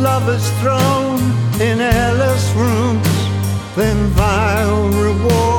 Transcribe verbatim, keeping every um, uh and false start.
lovers thrown in airless rooms, then vile reward